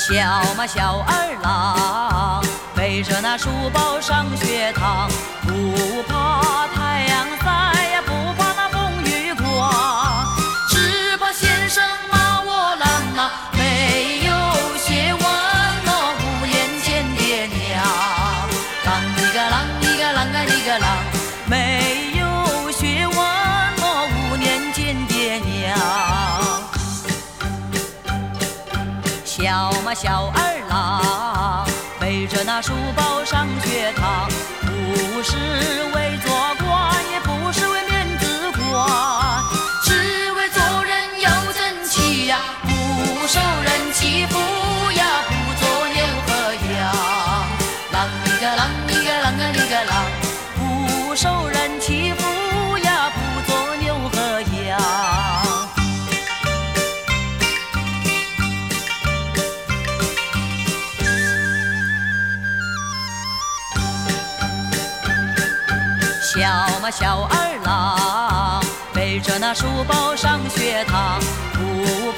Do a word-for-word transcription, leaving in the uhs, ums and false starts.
小嘛小二郎，背着那书包上学堂，不怕太阳晒呀，不怕那风雨刮，只怕先生骂我郎啊，没有学问哦，五年见爹娘。郎一个郎一个郎啊一个郎，没有学问哦，五年见爹娘。小嘛小二郎，背着那书包上学堂，不是为做官，也不是为面子挂，只为做人有正气呀，不受人欺负呀，不做牛和羊。郎一个郎一个郎啊一个郎，不受人欺负呀，不做牛和羊。小嘛小二郎，背着那书包上学堂，不